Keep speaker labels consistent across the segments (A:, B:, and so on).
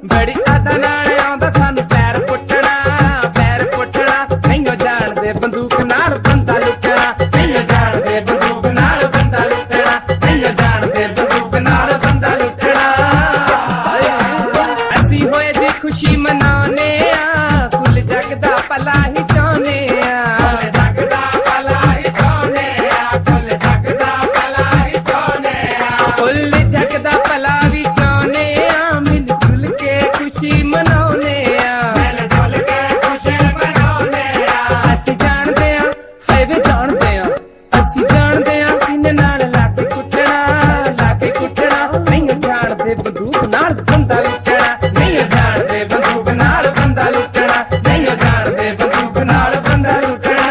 A: बड़ी आदा नाल आउंदा सानू पैर पुट्टना नहीं जाणदे बंदूक नाल बंदा लुटना नहीं जाणदे बंदूक नाल बंदा लुटना नहीं जाणदे बंदूक नाल बंदा लुटना असीं होए दी खुशी मनाउने आ कुल जग दा भला ही चाहुंदे आ कुल जग दा भला ही चाहुंदे आ कुल जग दा भला ही चाहुंदे आ कुल जग दा भला भी चाहुंदे आ मिल जुल के खुशी मनाउने आ मिल जुल के खुशी मनाउने आ असीं जाणदे आ हाय वे जाणदे आ असीं जाणदे आ किन्ने नाल ला के कुੱਟਣਾ नहीं जाणदे बंदूक नाल बंदा लुटना नहीं जाणदे बंदूक नाल बंदा लुटना नहीं जाणदे बंदूक नाल बंदा लुटना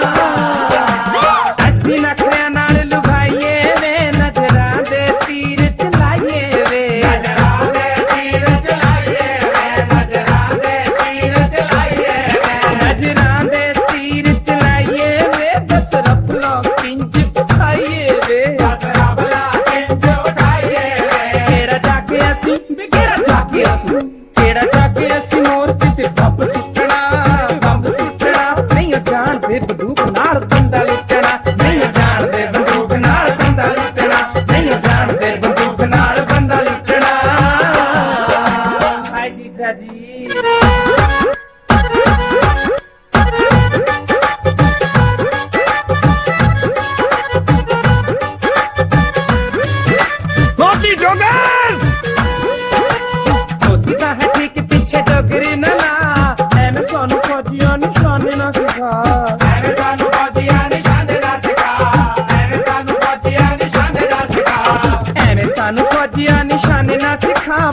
A: असीं नखरिਆਂ नाल लुभाईए वे नजरां दे तीर चलाईए वे नजरां दे तीर चलाईए वे नजरां दे तीर चलाईए वे नजरां दे तीर चलाईए वे दस रफलों किंज उठाईए वे दस रफला किंज उठाईए वे केड़ा जाके असीं केड़ा जाके असीं मोर्चे ते बंब सुट्टना नहीं जाणदे बंदूक नाल बंदा लुटना नहीं जाणदे बंदूक नाल बंदा लुटना नहीं जाणदे बंदूक नाल बंदा लुटना हाय जीजा जी
B: मोती जोगर
A: मोती का है ठीक पीछे डोगरी न ला एवें सानू फौजियां निशाने ना सिखा एवें सानू फौजियां निशाने ना सिखा एवें सानू फौजियां निशाने ना सिखा एवें सानू फौजियां निशाने ना सिखा